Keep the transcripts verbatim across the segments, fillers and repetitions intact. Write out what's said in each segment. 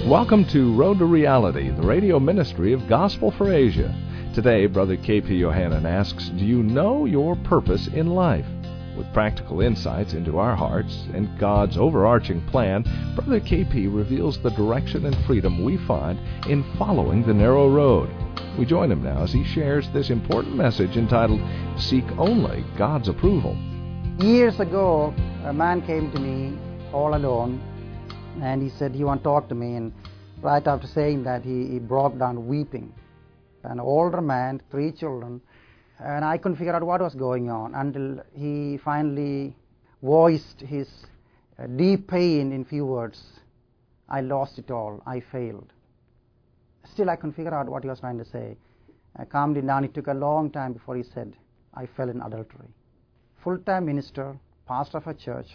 Welcome to Road to Reality, the radio ministry of Gospel for Asia. Today, Brother K P Yohannan asks, do you know your purpose in life? With practical insights into our hearts and God's overarching plan, Brother K P reveals the direction and freedom we find in following the narrow road. We join him now as he shares this important message entitled, Seek Only God's Approval. Years ago, a man came to me all alone, and he said he wanted to talk to me, and right after saying that, he, he broke down weeping. An older man, three children, and I couldn't figure out what was going on until he finally voiced his uh, deep pain in few words. I lost it all. I failed. Still, I couldn't figure out what he was trying to say. I calmed him down. It took a long time before he said, I fell in adultery. Full-time minister, pastor of a church,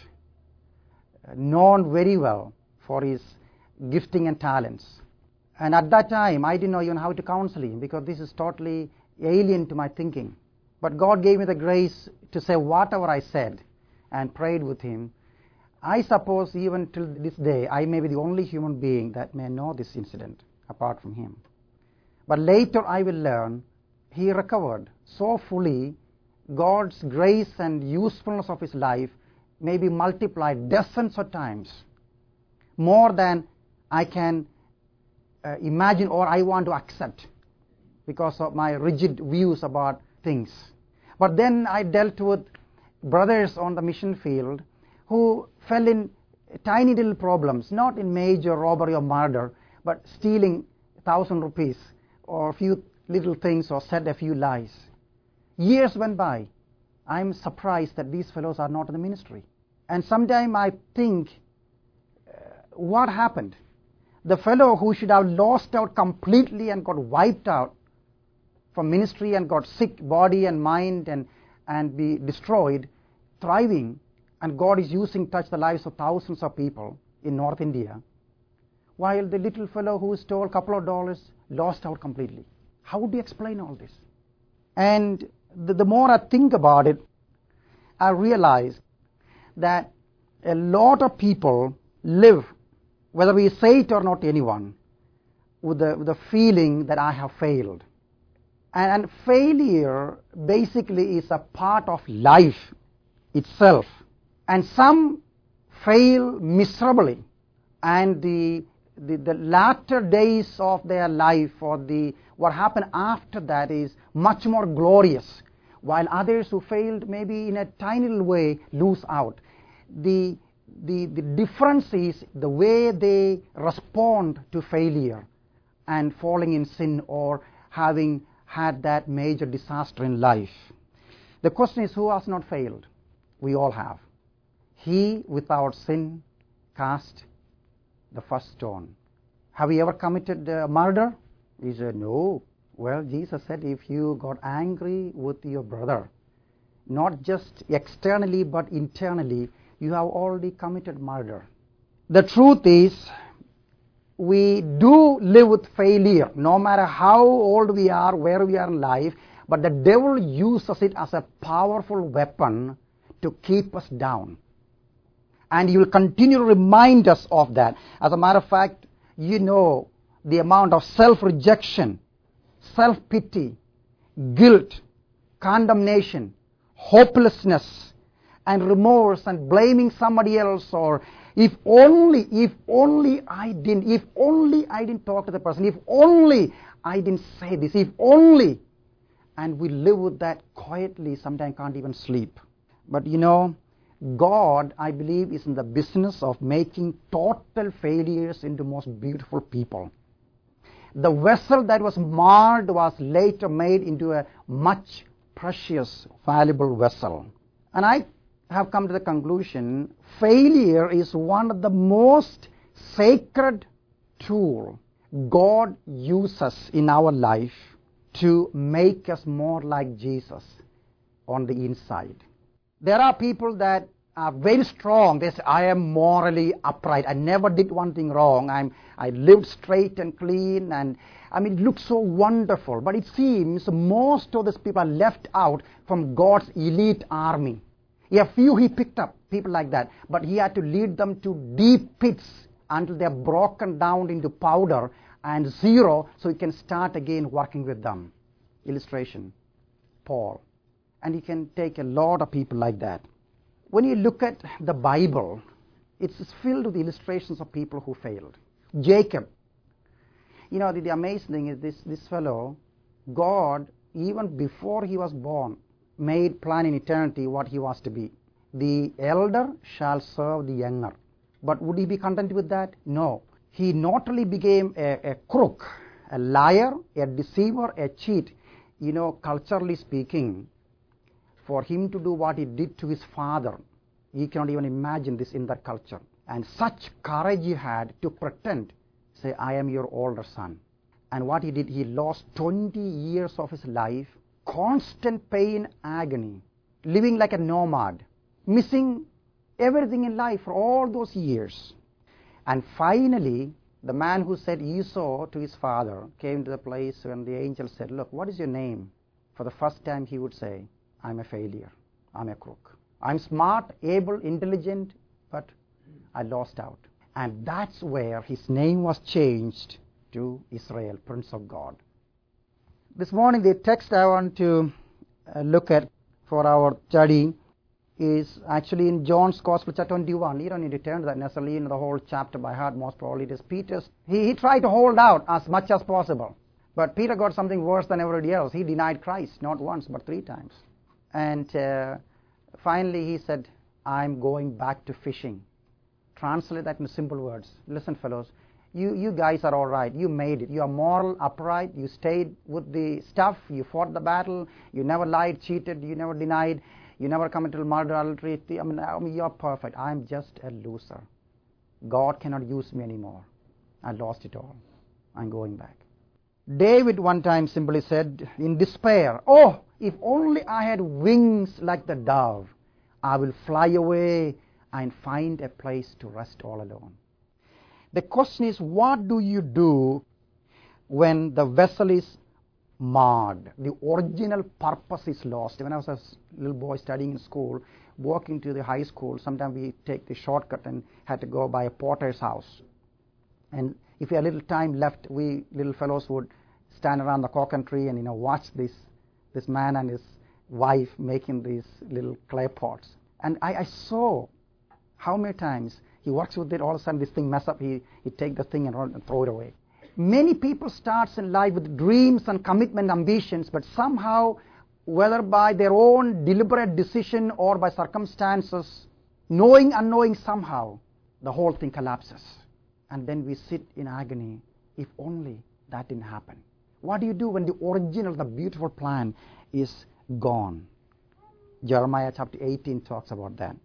uh, known very well for his gifting and talents. And at that time, I didn't know even how to counsel him, because this is totally alien to my thinking. But God gave me the grace to say whatever I said and prayed with him. I suppose even till this day, I may be the only human being that may know this incident apart from him. But later I will learn he recovered so fully. God's grace and usefulness of his life may be multiplied dozens of times, more than I can uh, imagine or I want to accept because of my rigid views about things. But then I dealt with brothers on the mission field who fell in tiny little problems, not in major robbery or murder, but stealing a thousand rupees or a few little things or said a few lies. Years went by. I'm surprised that these fellows are not in the ministry. And sometimes I think, uh, what happened? The fellow who should have lost out completely and got wiped out from ministry and got sick body and mind and, and be destroyed, thriving, and God is using touch the lives of thousands of people in North India, while the little fellow who stole a couple of dollars lost out completely. How would you explain all this? And the, the more I think about it, I realize that a lot of people live, whether we say it or not to anyone, with the, with the feeling that I have failed. And, and failure basically is a part of life itself. And some fail miserably, and the, the, the latter days of their life, or the what happened after that, is much more glorious, while others who failed maybe in a tiny little way lose out. The, the, the difference is the way they respond to failure and falling in sin or having had that major disaster in life. The question is, who has not failed? We all have. He without sin cast the first stone. Have you ever committed uh, murder? He said, no. Well, Jesus said, if you got angry with your brother, not just externally but internally, you have already committed murder. The truth is, we do live with failure, no matter how old we are, where we are in life, but the devil uses it as a powerful weapon to keep us down. And he will continue to remind us of that. As a matter of fact, you know the amount of self-rejection, self-pity, guilt, condemnation, hopelessness, and remorse, and blaming somebody else, or if only, if only I didn't, if only I didn't talk to the person, if only I didn't say this, if only. And we live with that quietly, sometimes can't even sleep. But you know, God, I believe, is in the business of making total failures into most beautiful people. The vessel that was marred was later made into a much precious, valuable vessel. And I have come to the conclusion, failure is one of the most sacred tools God uses in our life to make us more like Jesus on the inside. There are people that are very strong. They say, I am morally upright. I never did one thing wrong. I'm, I lived straight and clean. And I mean, it looks so wonderful. But it seems most of these people are left out from God's elite army. A few he picked up, people like that. But he had to lead them to deep pits until they're broken down into powder and zero, so you can start again working with them. Illustration, Paul. And you can take a lot of people like that. When you look at the Bible, it's filled with illustrations of people who failed. Jacob. You know, the, the amazing thing is this, this fellow, God, even before he was born, made plan in eternity what he was to be. The elder shall serve the younger. But would he be content with that? No. He not only became a, a crook, a liar, a deceiver, a cheat. You know, culturally speaking, for him to do what he did to his father, he cannot even imagine this in that culture. And such courage he had to pretend, say, I am your older son. And what he did, he lost twenty years of his life, constant pain, agony, living like a nomad, missing everything in life for all those years. And finally, the man who said Esau to his father came to the place when the angel said, look, what is your name? For the first time he would say, I'm a failure. I'm a crook. I'm smart, able, intelligent, but I lost out. And that's where his name was changed to Israel, Prince of God. This morning, the text I want to uh, look at for our study is actually in John's Gospel, chapter twenty-one. You don't need to turn to that necessarily in the whole chapter by heart. Most probably it is Peter's. He, he tried to hold out as much as possible. But Peter got something worse than everybody else. He denied Christ, not once, but three times. And uh, finally he said, I'm going back to fishing. Translate that in simple words. Listen, fellows, you, you guys are all right. You made it. You are moral, upright. You stayed with the stuff. You fought the battle. You never lied, cheated. You never denied. You never committed murder, adultery. I mean, I mean, you're perfect. I'm just a loser. God cannot use me anymore. I lost it all. I'm going back. David one time simply said in despair, oh, if only I had wings like the dove, I will fly away and find a place to rest all alone. The question is, what do you do when the vessel is marred? The original purpose is lost. When I was a little boy studying in school, walking to the high school, sometimes we take the shortcut and had to go by a porter's house. And if we had little time left, we little fellows would stand around the coconut tree and, you know, watch this this man and his wife making these little clay pots. And I, I saw how many times he works with it, all of a sudden this thing mess up, he, he take the thing and, run and throw it away. Many people starts in life with dreams and commitment, ambitions, but somehow, whether by their own deliberate decision or by circumstances, knowing, unknowing, somehow, the whole thing collapses. And then we sit in agony, if only that didn't happen. What do you do when the original, the beautiful plan is gone? Jeremiah chapter eighteen talks about that.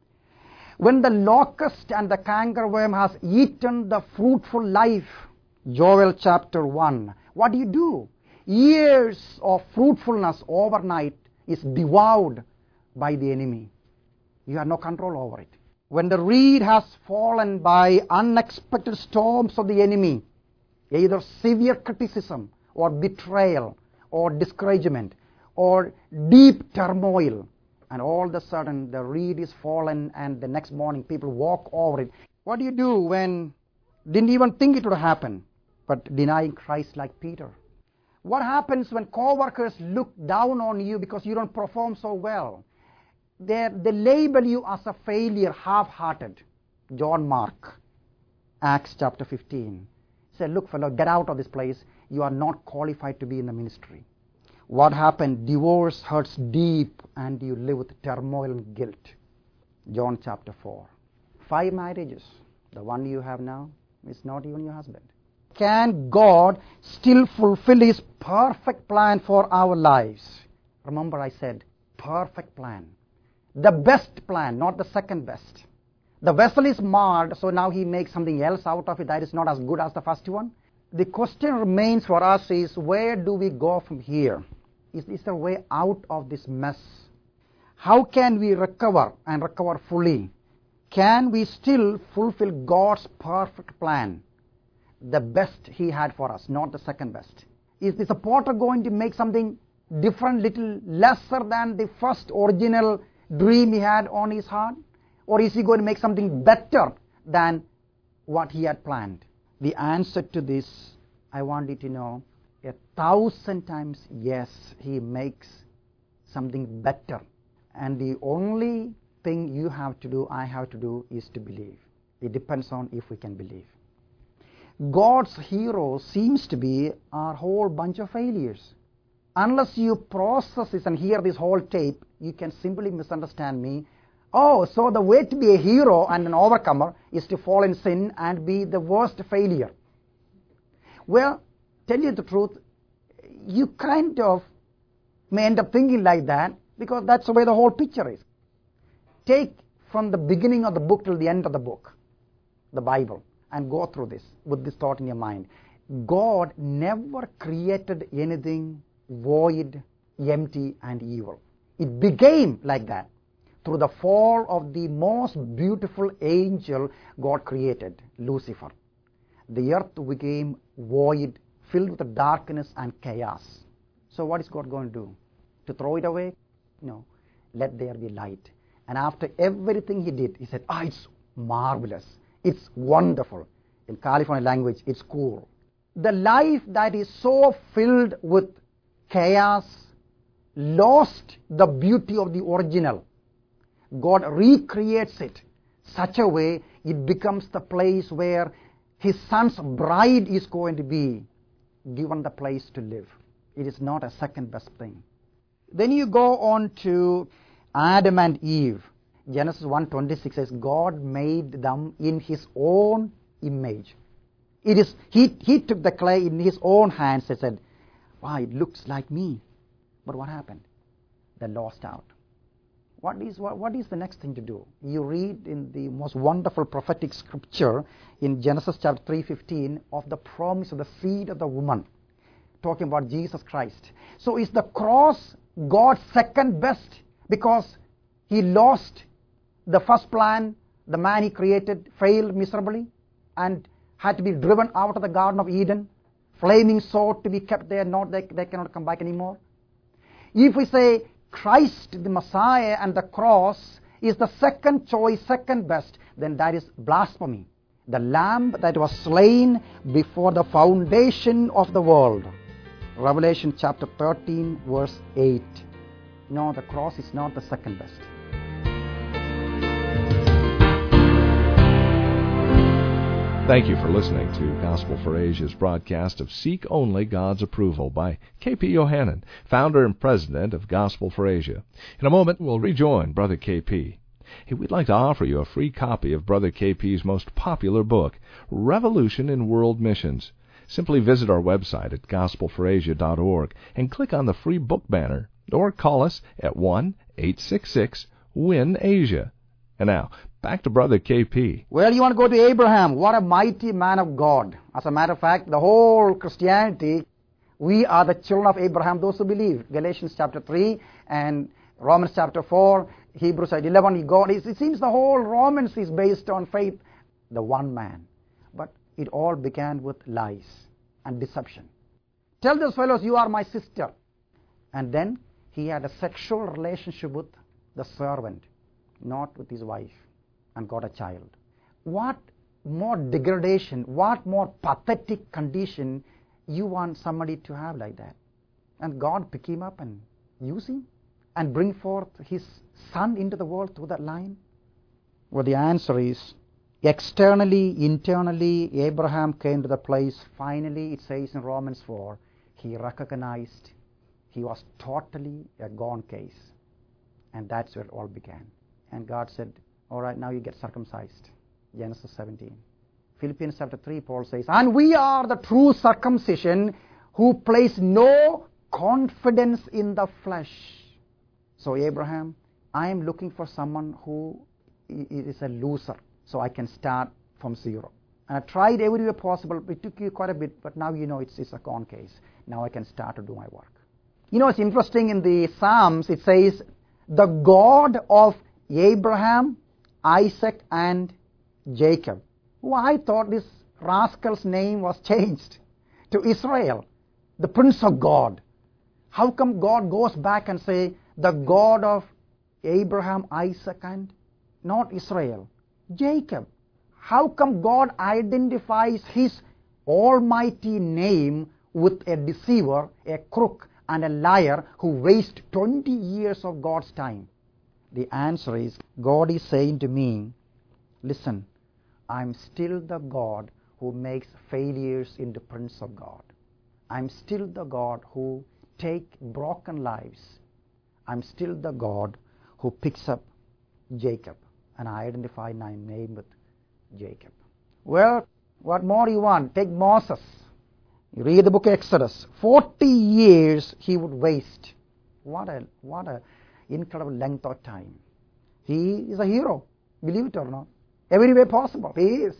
When the locust and the cankerworm has eaten the fruitful life, Joel chapter one, what do you do? Years of fruitfulness overnight is devoured by the enemy. You have no control over it. When the reed has fallen by unexpected storms of the enemy, either severe criticism or betrayal or discouragement or deep turmoil, and all of a sudden the reed is fallen and the next morning people walk over it. What do you do when didn't even think it would happen, but denying Christ like Peter? What happens when co-workers look down on you because you don't perform so well? They, they label you as a failure, half-hearted. John Mark, Acts chapter fifteen. Said, look, fellow, get out of this place. You are not qualified to be in the ministry. What happened? Divorce hurts deep and you live with turmoil and guilt. John chapter four. Five marriages. The one you have now is not even your husband. Can God still fulfill His perfect plan for our lives? Remember I said, perfect plan. The best plan, not the second best. The vessel is marred, so now He makes something else out of it that is not as good as the first one. The question remains for us is, where do we go from here? Is this the way out of this mess? How can we recover and recover fully? Can we still fulfill God's perfect plan? The best He had for us, not the second best. Is this a potter going to make something different, little lesser than the first original dream he had on his heart? Or is he going to make something better than what he had planned? The answer to this, I want you to know, a thousand times yes, he makes something better. And the only thing you have to do, I have to do, is to believe. It depends on if we can believe. God's hero seems to be a whole bunch of failures. Unless you process this and hear this whole tape, you can simply misunderstand me. Oh, so the way to be a hero and an overcomer is to fall in sin and be the worst failure. Well, tell you the truth, you kind of may end up thinking like that because that's the way the whole picture is. Take from the beginning of the book till the end of the book, the Bible, and go through this with this thought in your mind. God never created anything void, empty, and evil. It became like that through the fall of the most beautiful angel God created, Lucifer. The earth became void, filled with darkness and chaos. So what is God going to do? To throw it away? No. Let there be light. And after everything he did, he said, ah, it's marvelous. It's wonderful. In California language, it's cool. The life that is so filled with chaos lost the beauty of the original. God recreates it such a way it becomes the place where his son's bride is going to be given the place to live. It is not a second best thing. Then you go on to Adam and Eve. Genesis one twenty-six says, God made them in his own image. It is he, he took the clay in his own hands and said, wow, it looks like me. But what happened? They lost out. What is, what, what is the next thing to do? You read in the most wonderful prophetic scripture in Genesis chapter three fifteen of the promise of the seed of the woman, talking about Jesus Christ. So is the cross God's second best because he lost the first plan? The man he created failed miserably and had to be driven out of the Garden of Eden, flaming sword to be kept there, not they, they cannot come back anymore. If we say Christ, the Messiah, and the cross is the second choice, second best, then that is blasphemy. The lamb that was slain before the foundation of the world. Revelation chapter thirteen, verse eight. No, the cross is not the second best. Thank you for listening to Gospel for Asia's broadcast of Seek Only God's Approval by K P Yohannan, founder and president of Gospel for Asia. In a moment, we'll rejoin Brother K P. Hey, we'd like to offer you a free copy of Brother K P's most popular book, Revolution in World Missions. Simply visit our website at gospel for asia dot org and click on the free book banner, or call us at one eight six six win Asia. And now, back to Brother K P. Well, you want to go to Abraham. What a mighty man of God. As a matter of fact, the whole Christianity, we are the children of Abraham, those who believe. Galatians chapter three and Romans chapter four, Hebrews eleven, you go, it seems the whole Romans is based on faith, the one man. But it all began with lies and deception. Tell those fellows, you are my sister. And then he had a sexual relationship with the servant, not with his wife, and got a child. What more degradation, what more pathetic condition you want somebody to have like that? And God pick him up and use him and bring forth his son into the world through that line? Well, the answer is externally, internally, Abraham came to the place, finally, it says in Romans four, he recognized he was totally a gone case. And that's where it all began. And God said, all right, now you get circumcised. Genesis seventeen. Philippians chapter three, Paul says, and we are the true circumcision who place no confidence in the flesh. So Abraham, I am looking for someone who is a loser, so I can start from zero. And I tried every way possible. It took you quite a bit, but now you know it's, it's a gone case. Now I can start to do my work. You know, it's interesting in the Psalms, it says, the God of Abraham, Isaac, and Jacob. Well, I thought this rascal's name was changed to Israel, the Prince of God. How come God goes back and say, the God of Abraham, Isaac, and not Israel, Jacob? How come God identifies His almighty name with a deceiver, a crook, and a liar who wastes twenty years of God's time? The answer is, God is saying to me, listen, I'm still the God who makes failures into Prince of God. I'm still the God who takes broken lives. I'm still the God who picks up Jacob. And I identify my name with Jacob. Well, what more you want? Take Moses. You read the book of Exodus. Forty years he would waste. What a what a incredible length of time. He is a hero, believe it or not. Every way possible, he is.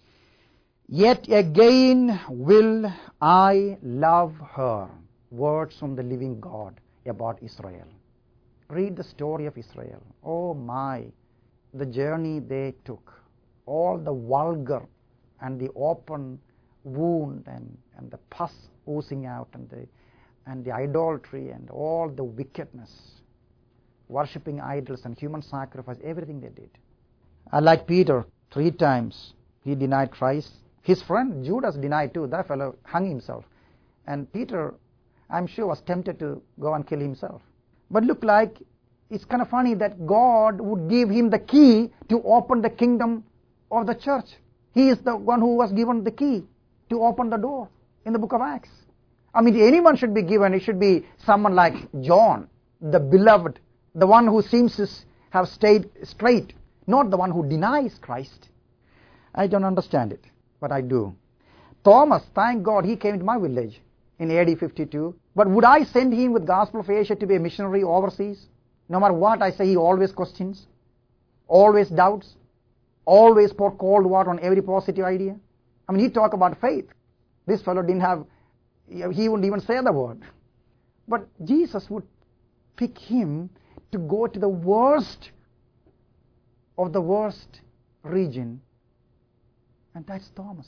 Yet again will I love her. Words from the living God about Israel. Read the story of Israel. Oh my, the journey they took. All the vulgar and the open wound and, and the pus oozing out and the, and the idolatry and all the wickedness. Worshipping idols and human sacrifice, everything they did. Unlike Peter, three times he denied Christ. His friend Judas denied too. That fellow hung himself. And Peter, I'm sure, was tempted to go and kill himself. But look like, it's kind of funny that God would give him the key to open the kingdom of the church. He is the one who was given the key to open the door in the book of Acts. I mean, anyone should be given, it should be someone like John, the beloved, the one who seems to have stayed straight, not the one who denies Christ. I don't understand it, but I do. Thomas, thank God, he came to my village in A D fifty-two. But would I send him with Gospel of Asia to be a missionary overseas? No matter what I say, he always questions, always doubts, always pour cold water on every positive idea. I mean, he talk about faith. This fellow didn't have, he wouldn't even say the word. But Jesus would pick him to go to the worst of the worst region, and that's Thomas.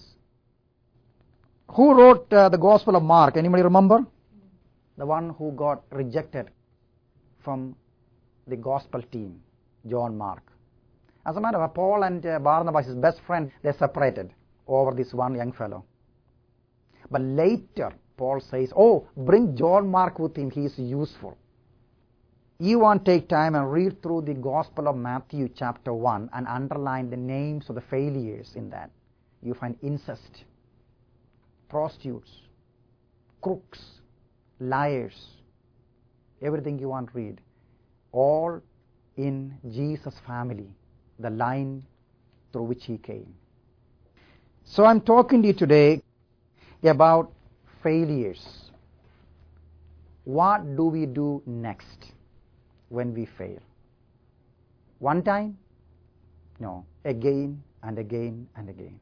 Who wrote uh, the Gospel of Mark? Anybody remember? The one who got rejected from the gospel team, John Mark. As a matter of fact, Paul and uh, Barnabas, his best friend, they separated over this one young fellow. But later, Paul says, oh, bring John Mark with him, he is useful. You want to take time and read through the Gospel of Matthew chapter one and underline the names of the failures in that. You find incest, prostitutes, crooks, liars, everything you want to read. All in Jesus' family, the line through which he came. So I'm talking to you today about failures. What do we do next when we fail? One time? No. Again and again and again.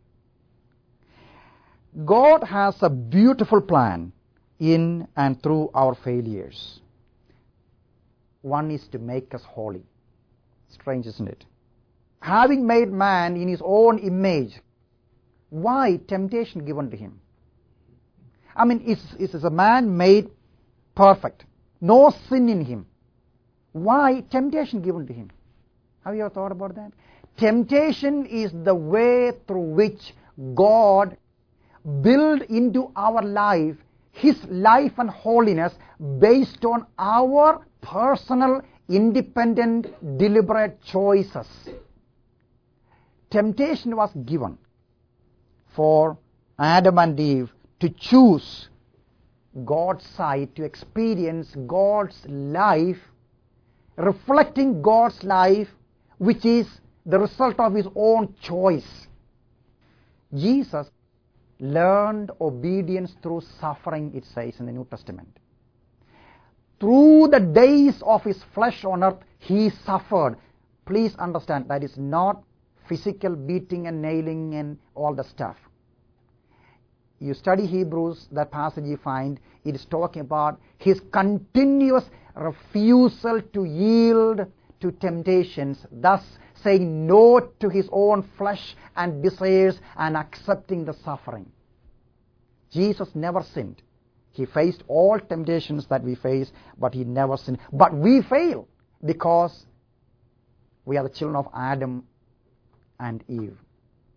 God has a beautiful plan in and through our failures. One is to make us holy. Strange, isn't it? Having made man in his own image, why temptation given to him? I mean, is, is a man made perfect, no sin in him. Why temptation given to him? Have you ever thought about that? Temptation is the way through which God build into our life His life and holiness based on our personal, independent, deliberate choices. Temptation was given for Adam and Eve to choose God's side, to experience God's life, reflecting God's life, which is the result of his own choice. Jesus learned obedience through suffering, it says in the New Testament. Through the days of his flesh on earth, he suffered. Please understand, that is not physical beating and nailing and all the stuff. You study Hebrews, that passage you find, it is talking about his continuous refusal to yield to temptations, thus saying no to his own flesh and desires and accepting the suffering. Jesus never sinned. He faced all temptations that we face, but he never sinned. But we fail because we are the children of Adam and Eve.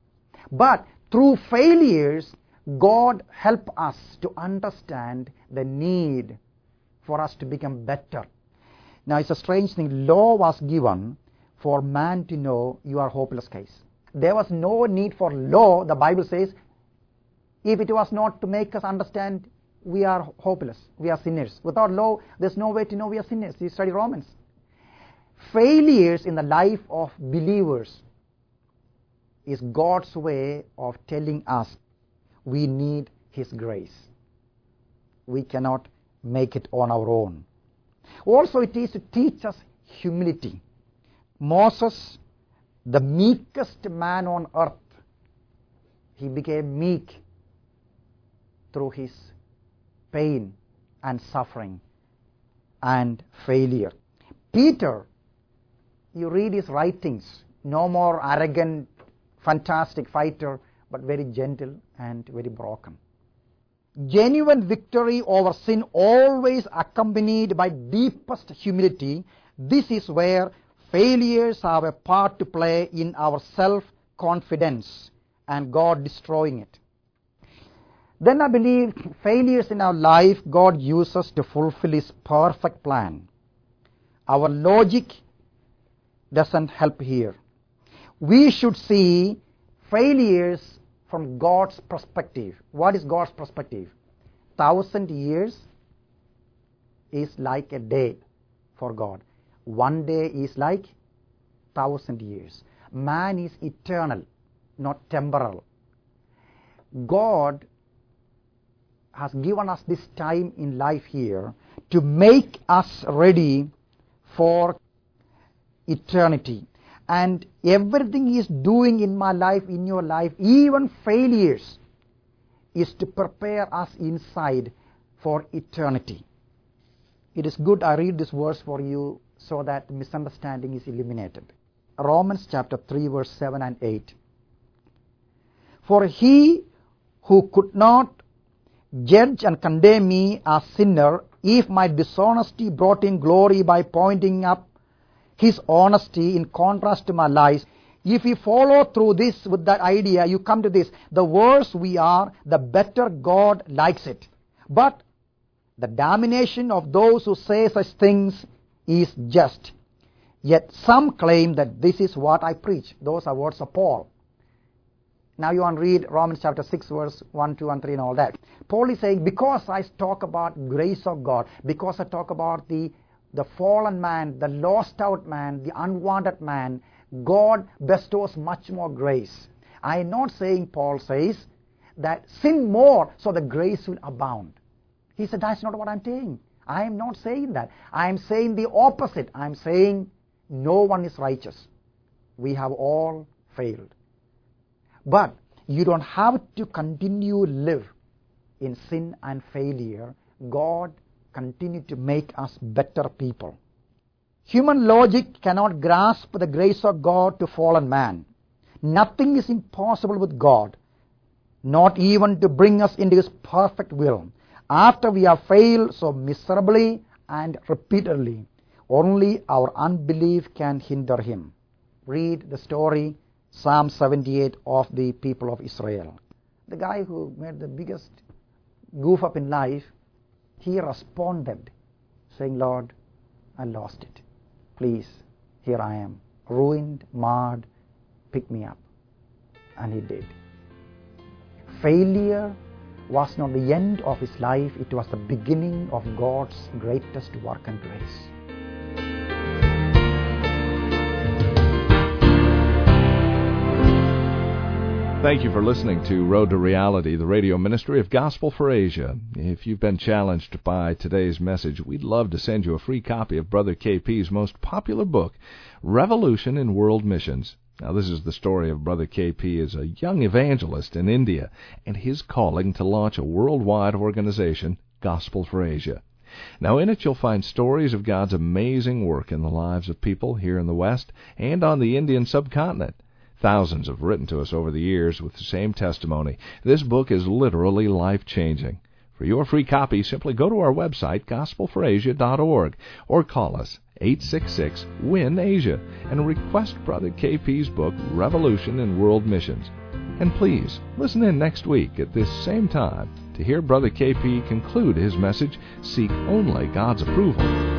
But through failures, God help us to understand the need for us to become better. Now it's a strange thing. Law was given for man to know you are hopeless case. There was no need for law, the Bible says, if it was not to make us understand we are hopeless, we are sinners. Without law, there's no way to know we are sinners. You study Romans. Failures in the life of believers is God's way of telling us we need His grace. We cannot make it on our own. Also, it is to teach us humility. Moses, the meekest man on earth, he became meek through his pain and suffering and failure. Peter, you read his writings, no more arrogant, fantastic fighter, but very gentle and very broken. Genuine victory over sin always accompanied by deepest humility. This is where failures have a part to play in our self-confidence and God destroying it. Then I believe failures in our life God uses to fulfill His perfect plan. Our logic doesn't help here. We should see failures from God's perspective. What is God's perspective? Thousand years is like a day for God. One day is like thousand years. Man is eternal, not temporal. God has given us this time in life here to make us ready for eternity. And everything He is doing in my life, in your life, even failures, is to prepare us inside for eternity. It is good I read this verse for you so that misunderstanding is eliminated. Romans chapter three, verse seven and eight. For He who could not judge and condemn me as sinner, if my dishonesty brought in glory by pointing up His honesty in contrast to my lies. If you follow through this with that idea, you come to this: the worse we are, the better God likes it. But the damnation of those who say such things is just. Yet some claim that this is what I preach. Those are words of Paul. Now you want to read Romans chapter six, verse one, two, and three and all that. Paul is saying, because I talk about grace of God, because I talk about the the fallen man, the lost out man, the unwanted man, God bestows much more grace. I am not saying, Paul says, that sin more so the grace will abound. He said, that's not what I'm saying. I am not saying that. I am saying the opposite. I am saying no one is righteous. We have all failed. But you don't have to continue to live in sin and failure. God continue to make us better people. Human logic cannot grasp the grace of God to fallen man. Nothing is impossible with God, not even to bring us into His perfect will. After we have failed so miserably and repeatedly, only our unbelief can hinder Him. Read the story, Psalm seventy-eight, of the people of Israel. The guy who made the biggest goof up in life, he responded saying, Lord, I lost it. Please, here I am, ruined, marred, pick me up. And he did. Failure was not the end of his life, it was the beginning of God's greatest work and grace. Thank you for listening to Road to Reality, the radio ministry of Gospel for Asia. If you've been challenged by today's message, we'd love to send you a free copy of Brother K P's most popular book, Revolution in World Missions. Now, this is the story of Brother K P as a young evangelist in India and his calling to launch a worldwide organization, Gospel for Asia. Now, in it you'll find stories of God's amazing work in the lives of people here in the West and on the Indian subcontinent. Thousands have written to us over the years with the same testimony. This book is literally life-changing. For your free copy, simply go to our website, gospel for asia dot org, or call us, eight six six, W I N, Asia, and request Brother K P's book, Revolution in World Missions. And please, listen in next week at this same time to hear Brother K P conclude his message, Seek Only God's Approval.